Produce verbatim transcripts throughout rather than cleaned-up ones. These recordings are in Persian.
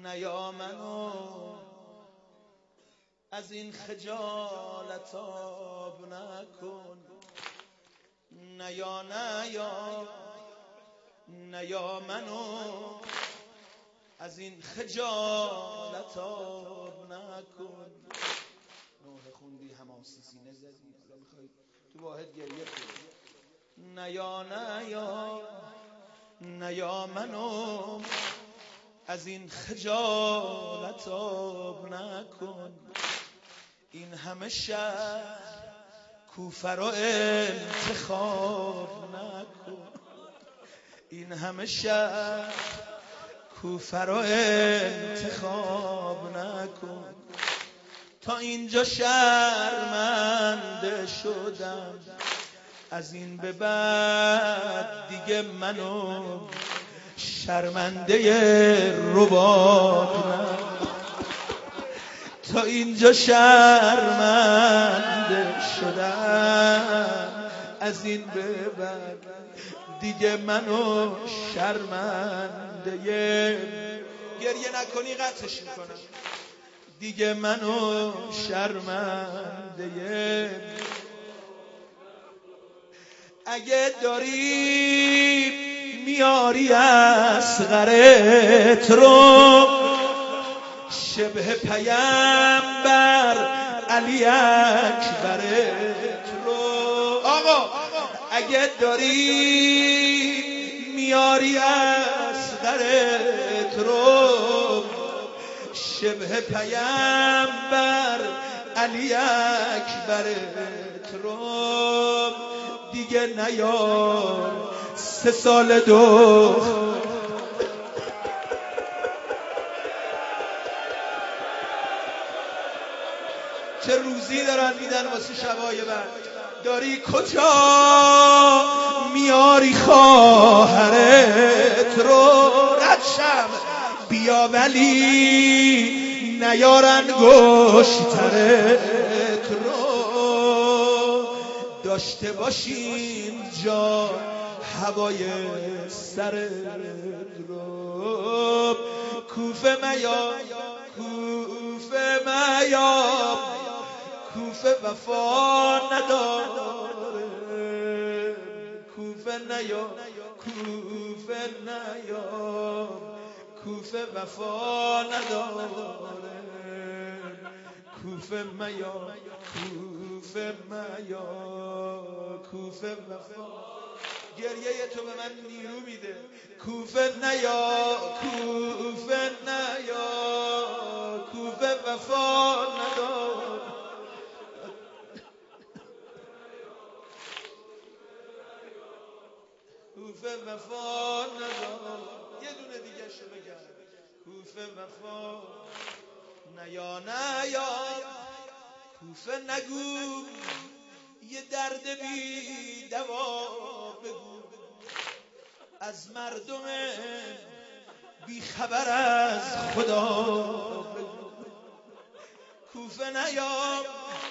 نیا منو از این خجالت آب نکن، نیا نیا نیا منو از این خجالت آب نکن. نوحه خوندی، حماسی سینه زدی، حالا میخوای تو واحد گریه کنی. نیا نیا نیا منو از این خجالت آب نکن. این همه شهر کوفه رو انتخاب نکن، این همه شهر کوفه رو انتخاب نکن. تا اینجا شرمنده شدم، از این به بعد دیگه منو شرمنده رباب نکن. تا اینجا شرمنده شدم، از این به بعد دیگه منو شرمنده، گریه نکنی قطعش میکنم، دیگه منو شرمنده. اگه داری میاری اصغرت رو شبه پیامبر علی اکبرت رو، آقا اگه داری میاری اصغرت رو شبه پیامبر علی اکبرت رو دیگه نیار سه سال دو. چه روزی دارن میدن واسه شبای بعد. داری کجا میاری خواهرت رو ردشم بیا ولی نیارن گشترت رو داشته باشین جا هوای سرت رو. کوفه میا کوفه میا کوفه وفا نداره، کوفه نیا کوفه نیا کوفه وفا نداره، کوفه میا کوفه میا کوفه وفا. گریه تو به من نیرو میده. کوفه نیا کوفه نیا کوفه وفا نداره، کوفه وفا نداره. یه دونه دیگه شو بگم. کوفه وفا نیا نیا کوفه نگو یه درد بی دوا بگو از مردم بی خبر از خدا بگو. کوفه نیا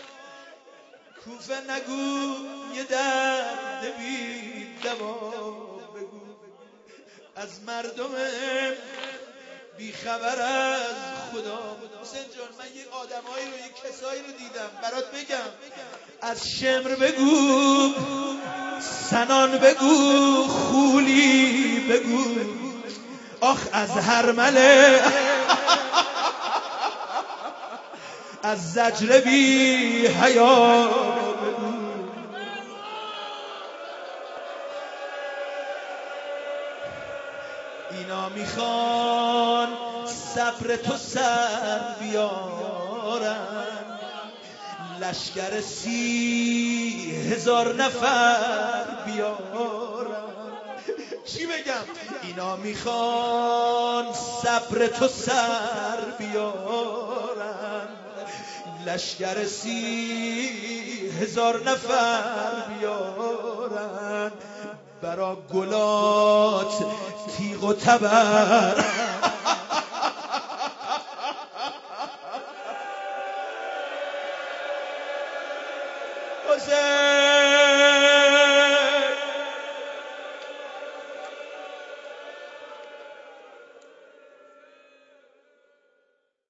کوفه نگو یه درد بی دوا بگو از مردم بی خبر از خدا. حسین جان من یه آدمایی رو یه کسایی رو دیدم برات بگم. از شمر بگو سنان بگو خولی بگو آخ از هرمله از زجر بی حیا بگو. اینا میخوان صبر تو سر بیارن، لشکر سی هزار نفر بیارن. چی بگم؟ اینا میخوان صبر تو سر بیارن، لشکر سی هزار نفر بیارن، برا گلات تیغ و تبر